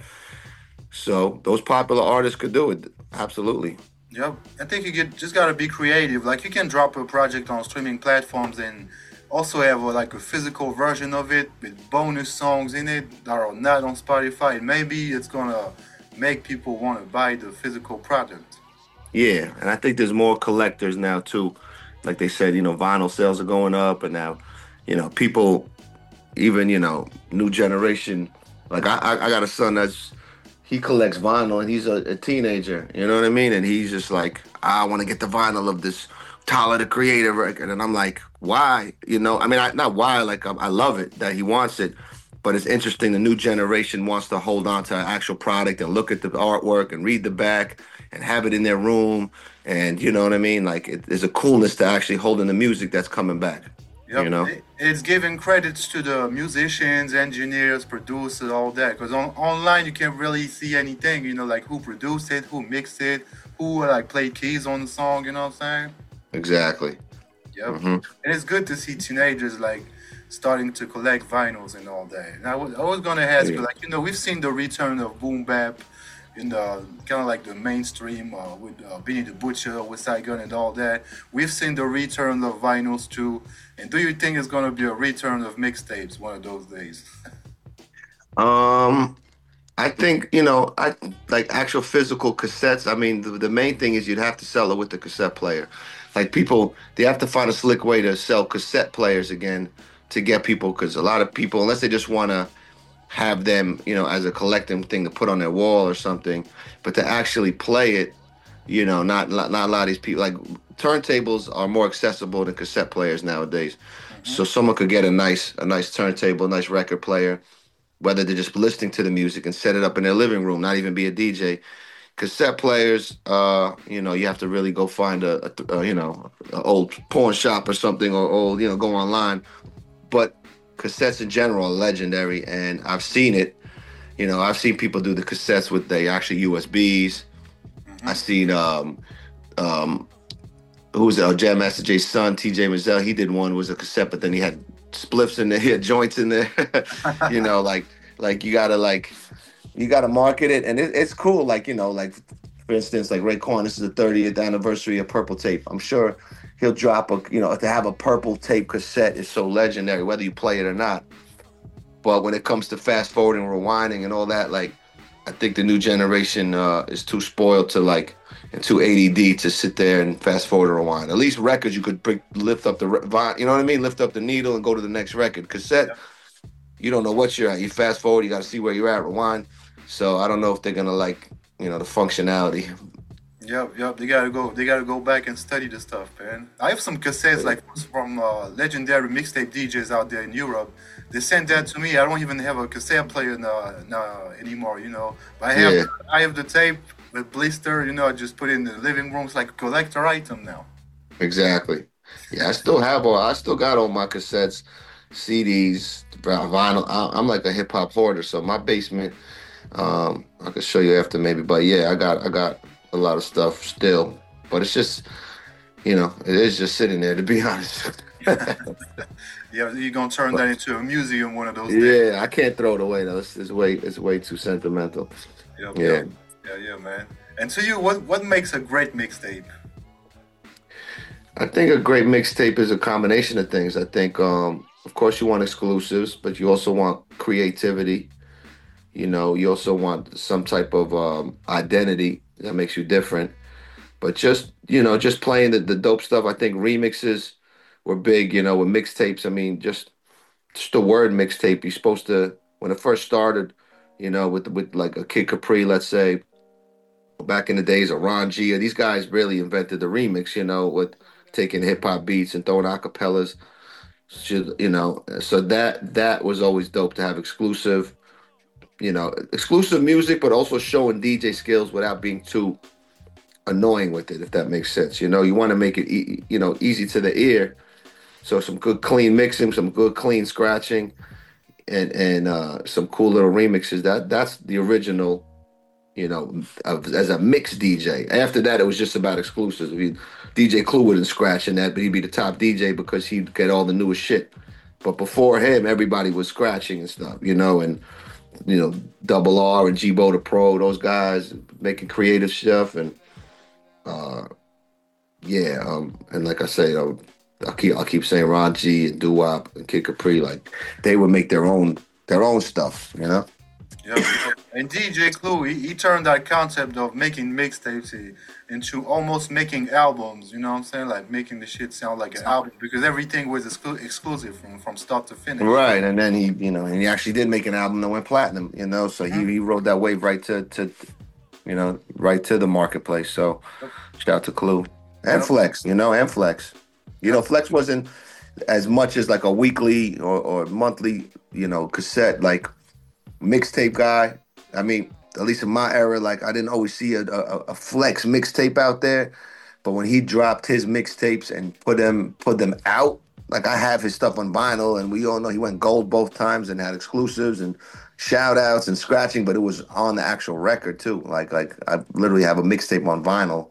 So those popular artists could do it. Absolutely. Yep. I think you just got to be creative. Like you can drop a project on streaming platforms and also have a physical version of it with bonus songs in it that are not on Spotify. Maybe it's going to make people want to buy the physical product. Yeah, and I think there's more collectors now too. Like they said, vinyl sales are going up, and now, people, even, new generation. Like I got a son he collects vinyl and he's a teenager, you know what I mean? And he's just like, I want to get the vinyl of this Tyler, the Creator record. And I'm like, why? Not why, like I love it that he wants it, but it's interesting. The new generation wants to hold on to an actual product and look at the artwork and read the back and have it in their room. And you know what I mean? Like there's a coolness to actually holding the music that's coming back. Yep. It's giving credits to the musicians, engineers, producers, all that. Because online you can't really see anything, like who produced it, who mixed it, who played keys on the song, you know what I'm saying? Exactly. Yep. Mm-hmm. And it's good to see teenagers starting to collect vinyls and all that. And I was gonna ask you, we've seen the return of boom bap in the kind of like the mainstream with Benny the Butcher, with Saigon and all that. We've seen the return of vinyls too. And do you think it's gonna be a return of mixtapes one of those days? I think, I like actual physical cassettes. I mean, the main thing is you'd have to sell it with the cassette player. Like people, they have to find a slick way to sell cassette players again to get people, because a lot of people, unless they just want to have them, as a collecting thing to put on their wall or something, but to actually play it, not a lot of these people, like turntables are more accessible than cassette players nowadays. Mm-hmm. So someone could get a nice turntable, a nice record player, whether they're just listening to the music and set it up in their living room, not even be a DJ. Cassette players, you have to really go find a old porn shop or something, or old, go online. But cassettes in general are legendary, and I've seen it. I've seen people do the cassettes with the actual USBs. Mm-hmm. I've seen who's Jam Master Jay's son, TJ Mazel, he did one, was a cassette, but then he had spliffs in there, he had joints in there. You know, like you gotta market it, and it's cool. Like, you know, like for instance, like Raekwon, this is the 30th anniversary of Purple Tape. I'm sure he'll drop to have a Purple Tape cassette is so legendary, whether you play it or not. But when it comes to fast forwarding, rewinding, and all that, like, I think the new generation is too spoiled to and too ADD to sit there and fast forward and rewind. At least records, you could lift up the you know what I mean, lift up the needle and go to the next record. Cassette, you don't know what you're at. You fast forward, you got to see where you're at. Rewind. So I don't know if they're gonna the functionality. Yep. They gotta go back and study the stuff, man. I have some cassettes from legendary mixtape DJs out there in Europe. They sent that to me. I don't even have a cassette player anymore, you know. But I have the tape with blister, you know. I just put it in the living room. It's like a collector item now. Exactly. Yeah, I still got all my cassettes, CDs, vinyl. I'm like a hip hop hoarder, so my basement. I could show you after maybe, but yeah, I got a lot of stuff still, but it's just, it is just sitting there, to be honest. Yeah, you're gonna turn that into a museum one of those days. Yeah, I can't throw it away though. It's way too sentimental. Yep. Yeah, man. And to you, what makes a great mixtape? I think a great mixtape is a combination of things. I think, of course, you want exclusives, but you also want creativity. You also want some type of identity that makes you different. But just playing the dope stuff. I think remixes were big, with mixtapes. I mean, just the word mixtape, you're supposed to, when it first started, with like a Kid Capri, let's say, back in the days of Ron G, these guys really invented the remix, with taking hip hop beats and throwing acapellas, so that was always dope to have exclusive music, but also showing DJ skills without being too annoying with it, if that makes sense. You want to make it, easy to the ear. So some good clean mixing, some good clean scratching, and some cool little remixes. That's the original, as a mix DJ. After that, it was just about exclusives. DJ Clue wouldn't scratch in that, but he'd be the top DJ because he'd get all the newest shit. But before him, everybody was scratching and stuff, and Double R and G-Bo the Pro, those guys making creative stuff, and and like I say, I'll keep saying Ron G and Doo-Wop and Kid Capri, like they would make their own stuff, Yeah, and DJ Clue, he turned that concept of making mixtapes into almost making albums. You know what I'm saying? Like making the shit sound like an album, because everything was exclusive from start to finish. Right, and then he actually did make an album that went platinum. So he rode that wave right to right to the marketplace. So shout out to Clue and Flex, and Flex. Flex wasn't as much as like a weekly or monthly, cassette like mixtape guy. I mean, at least in my era, like I didn't always see a Flex mixtape out there, but when he dropped his mixtapes and put them out, like I have his stuff on vinyl, and we all know he went gold both times and had exclusives and shout outs and scratching, but it was on the actual record too. Like I literally have a mixtape on vinyl,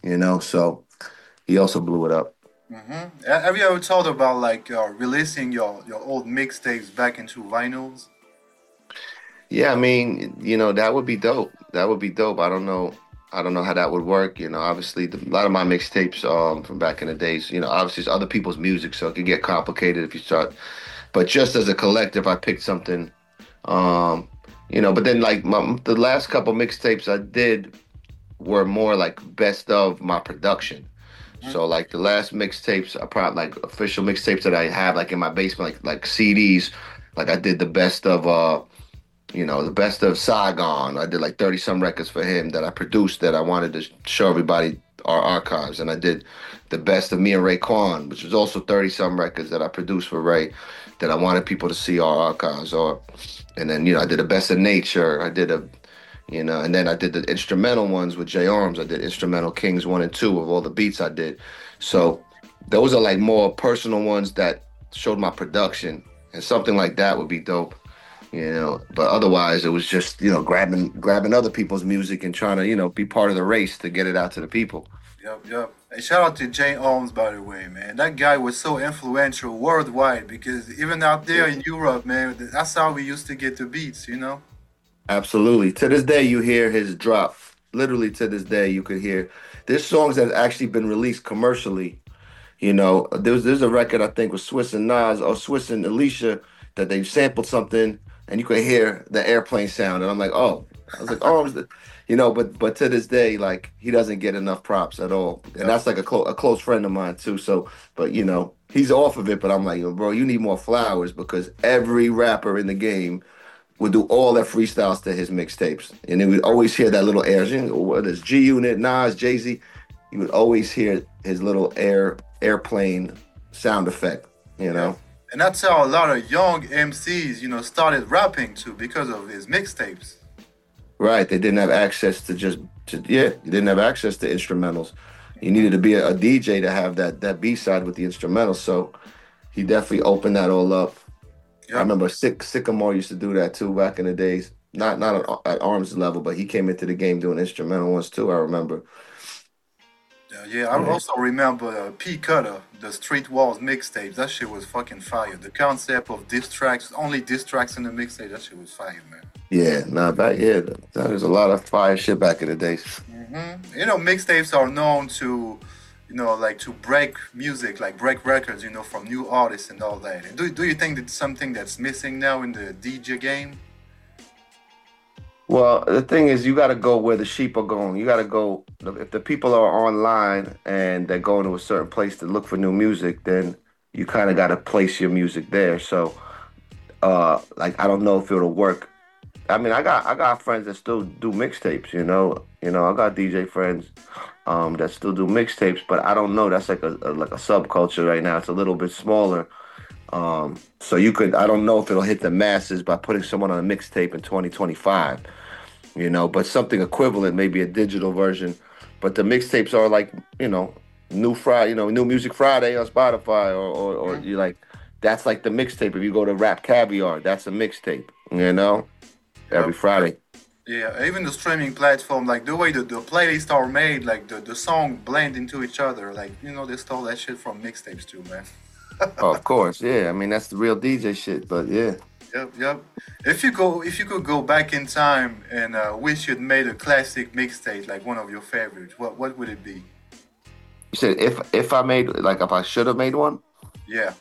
so he also blew it up. Mm-hmm. Have you ever thought about releasing your old mixtapes back into vinyls? Yeah, I mean, that would be dope. That would be dope. I don't know how that would work. Obviously, a lot of my mixtapes from back in the days, obviously it's other people's music, so it can get complicated if you start. But just as a collective, I picked something, but then the last couple mixtapes I did were more like best of my production. So like the last mixtapes are probably like official mixtapes that I have like in my basement, like CDs. Like I did the best of the best of Saigon. I did like 30 some records for him that I produced that I wanted to show everybody our archives. And I did the best of me and Raekwon, which was also 30 some records that I produced for Ray that I wanted people to see our archives. And then, I did the best of Nature. I did and then I did the instrumental ones with J Arms. I did instrumental Kings 1 and 2 of all the beats I did. So those are like more personal ones that showed my production, and something like that would be dope. But otherwise it was just, grabbing other people's music and trying to, be part of the race to get it out to the people. Yep. Hey, shout out to Jay Holmes, by the way, man. That guy was so influential worldwide because even out there in Europe, man, that's how we used to get the beats, you know? Absolutely. To this day, you hear his drop. Literally to this day, you could hear. There's songs that have actually been released commercially. You know, there's a record I think with Swiss and Nas or Swiss and Alicia that they sampled something and you could hear the airplane sound, and I'm like, oh, I was like, oh, you know, but to this day, like he doesn't get enough props at all, and that's like a close friend of mine too. So, but you know, he's off of it, but I'm like, bro, you need more flowers because every rapper in the game would do all their freestyles to his mixtapes, and then we'd always hear that little air. Whether it's G Unit, Nas, Jay Z, you would always hear his little airplane sound effect, you know. And that's how a lot of young MCs, you know, started rapping too because of his mixtapes. Right, they didn't have access to you didn't have access to instrumentals. You needed to be a DJ to have that B side with the instrumentals. So he definitely opened that all up. Yep. I remember Sycamore used to do that too back in the days. Not at arms level, but he came into the game doing instrumental ones too. I remember. Yeah, I also remember P Cutter, the Street Walls mixtape. That shit was fucking fire. The concept of diss tracks, only diss tracks in the mixtape, that shit was fire, man. Yeah, there's a lot of fire shit back in the days. Mm-hmm. You know, mixtapes are known to, you know, like to break music, like break records, you know, from new artists and all that. And do you think that's something that's missing now in the DJ game? Well, the thing is, you got to go where the sheep are going. You got to go, if the people are online and they're going to a certain place to look for new music, then you kind of got to place your music there. So, like, I don't know if it'll work. I mean, I got friends that still do mixtapes, you know, I got DJ friends that still do mixtapes, but I don't know. That's like a subculture right now. It's a little bit smaller. So I don't know if it'll hit the masses by putting someone on a mixtape in 2025, you know, but something equivalent, maybe a digital version. But the mixtapes are like, you know, New Music Friday on Spotify or you like, that's like the mixtape. If you go to Rap Caviar, that's a mixtape, you know, every Friday. Yeah, even the streaming platform, like the way the playlists are made, like the song blend into each other, like, you know, they stole that shit from mixtapes too, man. Oh, of course, yeah. I mean, that's the real DJ shit, but yeah. Yep. If you could go back in time and wish you'd made a classic mixtape, like one of your favorites, what would it be? You said if I should have made one? Yeah.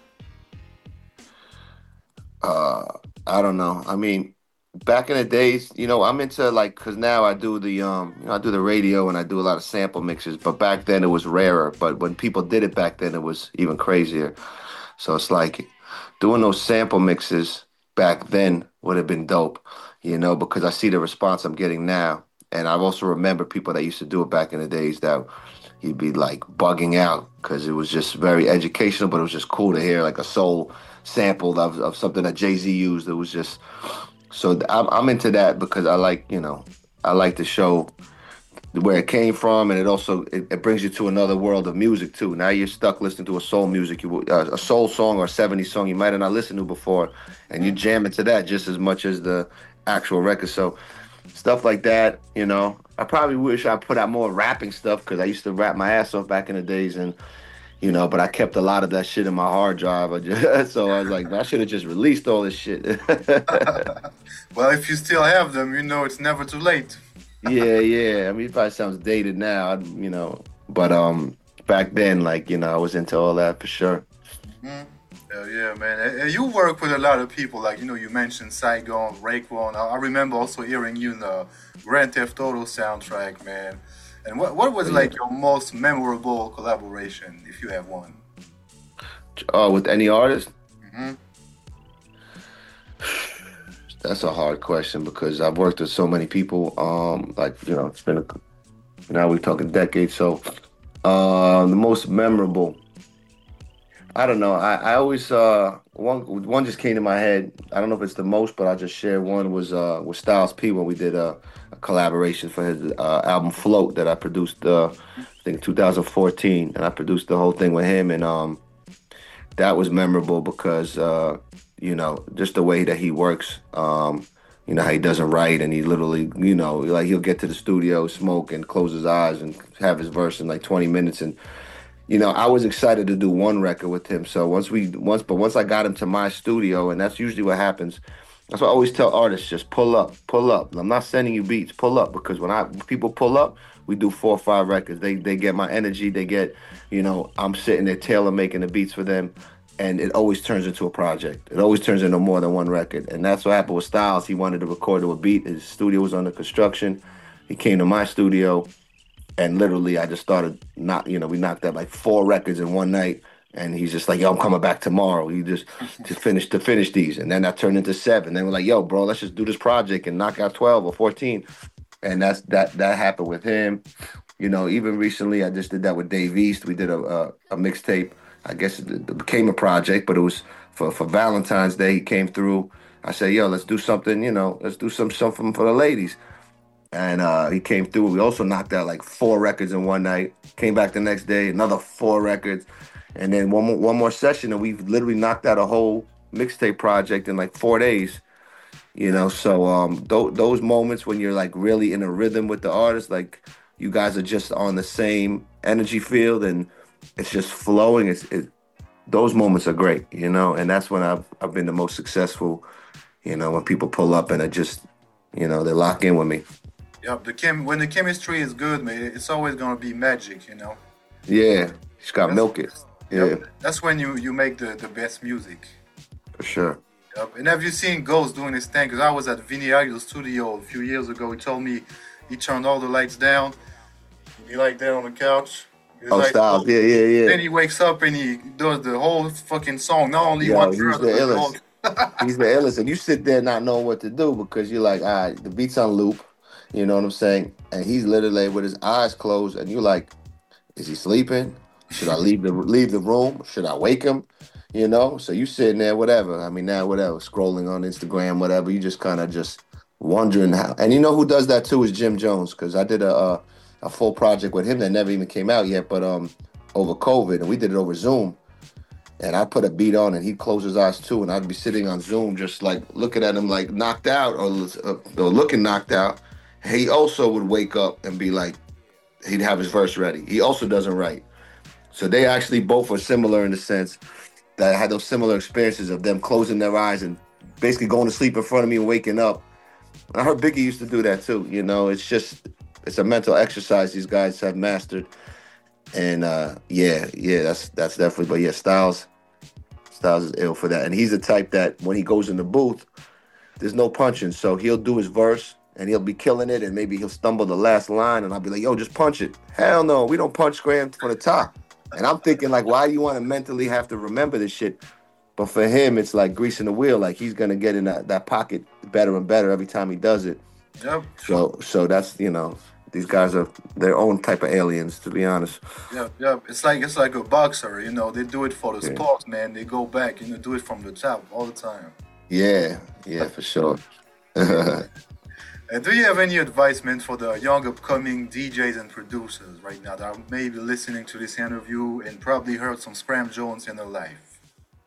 I don't know. I mean, back in the days, you know, I'm into like, cause now I do the I do the radio and I do a lot of sample mixes, but back then it was rarer. But when people did it back then, it was even crazier. So it's like doing those sample mixes back then would have been dope, you know, because I see the response I'm getting now. And I've also remembered people that used to do it back in the days that you'd be like bugging out because it was just very educational, but it was just cool to hear like a soul sample of something that Jay-Z used. It was just, so I'm into that because I like to show where it came from, and it brings you to another world of music too. Now you're stuck listening to a soul music, a soul song or a 70s song you might have not listened to before, and you jam into that just as much as the actual record. So stuff like that, you know. I probably wish I put out more rapping stuff because I used to rap my ass off back in the days, and you know, but I kept a lot of that shit in my hard drive. So I was like, I should have just released all this shit. Well, if you still have them, you know it's never too late. Yeah. I mean, it probably sounds dated now, you know, but back then, like, you know, I was into all that for sure. Mm-hmm. Yeah, man. You work with a lot of people, like, you know, you mentioned Saigon, Raekwon. I remember also hearing you in the Grand Theft Auto soundtrack, man. And what was like your most memorable collaboration, if you have one? With any artist? Mm-hmm. That's a hard question because I've worked with so many people. Like, you know, it's been now we're talking decades. So the most memorable, I don't know. I always one just came to my head. I don't know if it's the most, but I'll just share one was with Styles P when we did a collaboration for his album Float that I produced I think 2014, and I produced the whole thing with him, and that was memorable because you know, just the way that he works, you you know, how he doesn't write and he literally, you know, like he'll get to the studio, smoke and close his eyes and have his verse in like 20 minutes. And, you know, I was excited to do one record with him. So once I got him to my studio, and that's usually what happens. That's what I always tell artists, just pull up. I'm not sending you beats, pull up, because when people pull up, we do 4 or 5 records. They get my energy, they get, you know, I'm sitting there tailor making the beats for them. And it always turns into a project. It always turns into more than one record. And that's what happened with Styles. He wanted to record to a beat. His studio was under construction. He came to my studio, and literally I just started, we knocked out like 4 records in one night. And he's just like, yo, I'm coming back tomorrow. He just to finish these. And then that turned into 7. Then we're like, yo, bro, let's just do this project and knock out 12 or 14. And that happened with him. You know, even recently I just did that with Dave East. We did a mixtape. I guess it became a project, but it was for Valentine's Day. He came through. I said, yo, let's do something, you know, let's do something for the ladies. And he came through. We also knocked out like 4 records in one night. Came back the next day, another 4 records. And then one more session, and we literally knocked out a whole mixtape project in like 4 days. You know, so those moments when you're like really in a rhythm with the artist, like you guys are just on the same energy field and it's just flowing. Those moments are great, you know, and that's when I've been the most successful, you know, when people pull up and they lock in with me. Yep, when the chemistry is good, man, it's always gonna be magic, you know. Yeah, you just gotta milk it. Yeah, yep, that's when you make the best music. For sure. Yep. And have you seen Ghost doing his thing? Because I was at Vinny Idol's studio a few years ago. He told me he turned all the lights down. He like that on the couch. Styles, yeah. Then he wakes up and he does the whole fucking song. Not only one he's the illest. He's the illest. And you sit there not knowing what to do because you're like, all right, the beat's on loop. You know what I'm saying? And he's literally with his eyes closed and you're like, is he sleeping? Should I leave the room? Should I wake him? You know? So you sitting there, whatever, scrolling on Instagram, whatever. You just kind of just wondering how. And you know who does that too is Jim Jones, because I did a full project with him that never even came out yet, but over COVID, and we did it over Zoom. And I put a beat on and he'd close his eyes too, and I'd be sitting on Zoom just like looking at him like knocked out or looking knocked out. He also would wake up and be like, he'd have his verse ready. He also doesn't write. So they actually both are similar in the sense that I had those similar experiences of them closing their eyes and basically going to sleep in front of me and waking up. I heard Biggie used to do that too. You know, it's a mental exercise these guys have mastered. And that's definitely. But yeah, Styles is ill for that. And he's the type that when he goes in the booth, there's no punching. So he'll do his verse and he'll be killing it, and maybe he'll stumble the last line, and I'll be like, yo, just punch it. Hell no, we don't punch Graham from the top. And I'm thinking, like, why do you want to mentally have to remember this shit? But for him, it's like greasing the wheel. Like, he's going to get in that pocket better and better every time he does it. Yep. So that's, you know, these guys are their own type of aliens, to be honest. Yep. It's like a boxer, you know. They do it for the sports, man. They go back, do it from the top all the time. Yeah, for sure. And do you have any advice, man, for the young upcoming DJs and producers right now that are maybe listening to this interview and probably heard some Scram Jones in their life?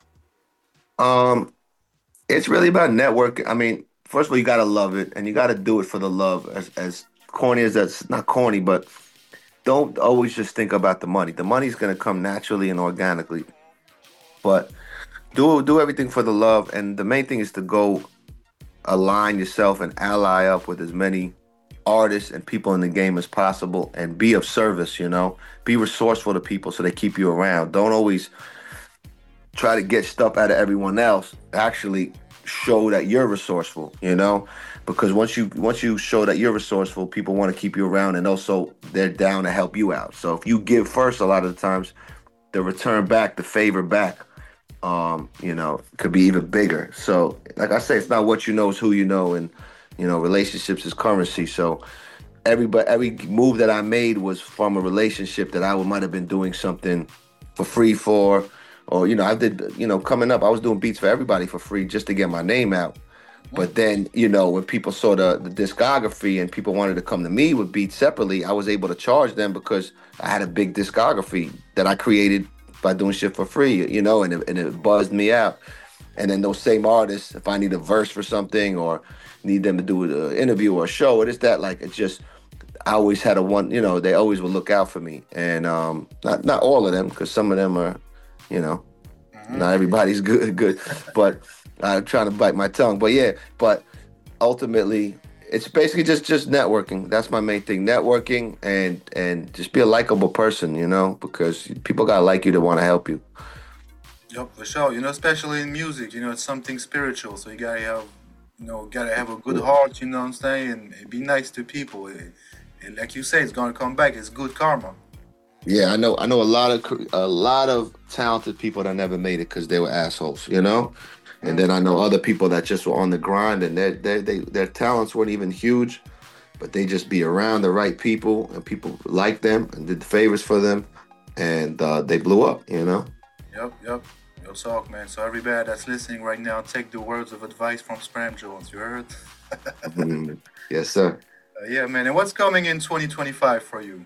It's really about networking. I mean, first of all, you gotta love it, and you gotta do it for the love. As corny as that's not corny, but don't always just think about the money. The money's gonna come naturally and organically, but do everything for the love. And the main thing is to go align yourself and ally up with as many artists and people in the game as possible, and be of service. You know, be resourceful to people so they keep you around. Don't always try to get stuff out of everyone else. Actually show that you're resourceful, you know, because once you show that you're resourceful, people want to keep you around, and also they're down to help you out. So if you give first, a lot of the times the return back, the favor back, you know, could be even bigger. So like I say, it's not what you know, it's who you know, and you know, relationships is currency. So every move that I made was from a relationship that I might have been doing something for free for. Or, you know, I did, you know, coming up, I was doing beats for everybody for free just to get my name out. But then, you know, when people saw the discography and people wanted to come to me with beats separately, I was able to charge them because I had a big discography that I created by doing shit for free, you know, and it buzzed me out. And then those same artists, if I need a verse for something or need them to do an interview or a show, it is that like it's just I always had a one, you know, they always would look out for me. And not all of them, because some of them are, you know, not everybody's good. But I'm trying to bite my tongue. But yeah, but ultimately it's basically just networking. That's my main thing. Networking and just be a likable person, you know, because people gotta like you to want to help you. Yep, for sure. You know, especially in music, you know, it's something spiritual. So you gotta have, you know, gotta have a good heart. You know what I'm saying? And be nice to people. And like you say, it's gonna come back. It's good karma. Yeah, I know a lot of talented people that never made it because they were assholes, you know. And then I know other people that just were on the grind and their talents weren't even huge, but they just be around the right people and people liked them and did favors for them, and they blew up, you know. Yep. Yo, talk, man. So everybody that's listening right now, take the words of advice from Scram Jones. You heard? Yes, sir. Yeah, man. And what's coming in 2025 for you?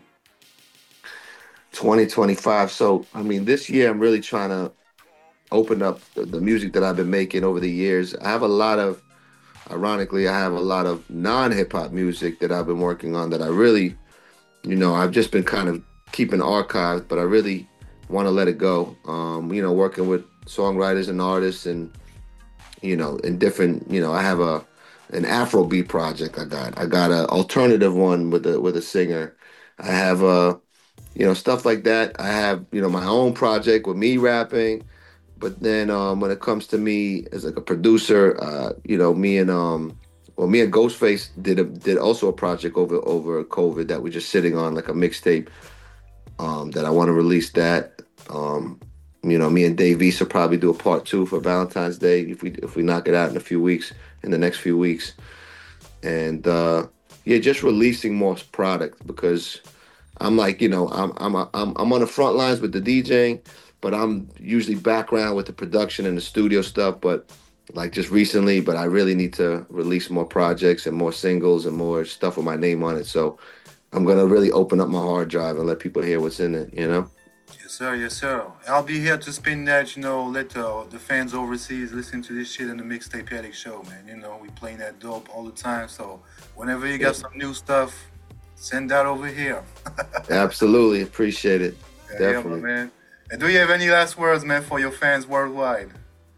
2025. So, I mean, this year I'm really trying to open up the music that I've been making over the years. Ironically, I have a lot of non-hip hop music that I've been working on that I really, you know, I've just been kind of keeping archived, but I really want to let it go. You know, working with songwriters and artists and, you know, in different, you know, I have an Afrobeat project I got an alternative one with a singer. I have you know, stuff like that. I have, you know, my own project with me rapping. But then when it comes to me as like a producer, you know, me and Ghostface did also a project over COVID that we're just sitting on, like a mixtape that I want to release that. You know, me and Dave East will probably do a part 2 for Valentine's Day if we knock it out in the next few weeks. And yeah, just releasing more product because I'm like, you know, I'm on the front lines with the DJing, but I'm usually background with the production and the studio stuff. But like just recently, but I really need to release more projects and more singles and more stuff with my name on it. So I'm gonna really open up my hard drive and let people hear what's in it, you know? Yes, sir. I'll be here to spin that, you know, let the fans overseas listen to this shit in the Mixtape Addict show, man. You know, we playing that dope all the time. So whenever you got some new stuff, send that over here. Absolutely. Appreciate it. Yeah, Definitely. my man. And do you have any last words, man, for your fans worldwide?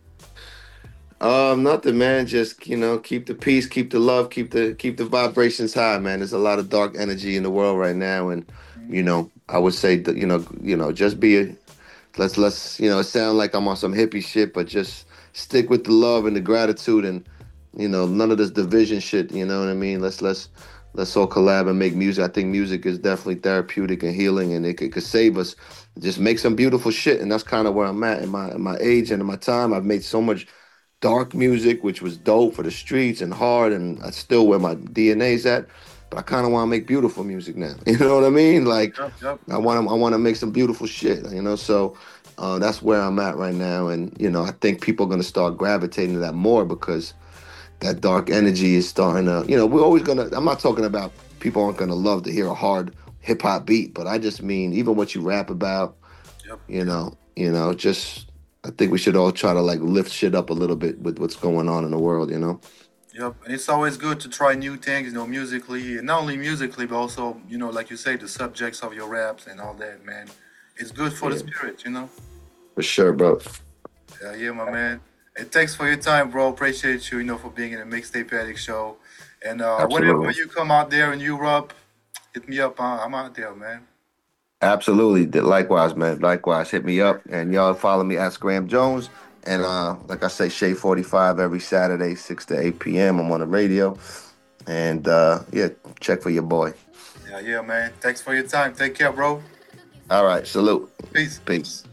Nothing, man. Just, you know, keep the peace, keep the love, keep the vibrations high, man. There's a lot of dark energy in the world right now, and you know, I would say that, you know, just let's, you know, it sound like I'm on some hippie shit, but just stick with the love and the gratitude, and you know, none of this division shit. You know what I mean? Let's all collab and make music. I think music is definitely therapeutic and healing, and it could save us. Just make some beautiful shit, and that's kind of where I'm at in my age and in my time. I've made so much dark music, which was dope for the streets and hard, and that's still where my DNA's at. But I kind of want to make beautiful music now. You know what I mean? Like, yep. I want to make some beautiful shit. You know, so that's where I'm at right now, and you know, I think people are gonna start gravitating to that more because that dark energy is starting to. You know, we're always gonna. I'm not talking about people aren't gonna love to hear a hard hip hop beat, but I just mean even what you rap about. Yep. You know, just I think we should all try to like lift shit up a little bit with what's going on in the world. You know. Yep, and it's always good to try new things, you know, musically, and not only musically, but also, you know, like you say, the subjects of your raps and all that, man. It's good for the spirit, you know? For sure, bro. Yeah, my man. And thanks for your time, bro. Appreciate you, you know, for being in the Mixtape Addict show. And whenever you come out there in Europe, hit me up. I'm out there, man. Absolutely. Likewise, man. Likewise. Hit me up. And y'all follow me at Scram Jones. And like I say, Shade 45 every Saturday, 6 to 8 p.m. I'm on the radio. And yeah, check for your boy. Yeah, man. Thanks for your time. Take care, bro. All right. Salute. Peace. Peace.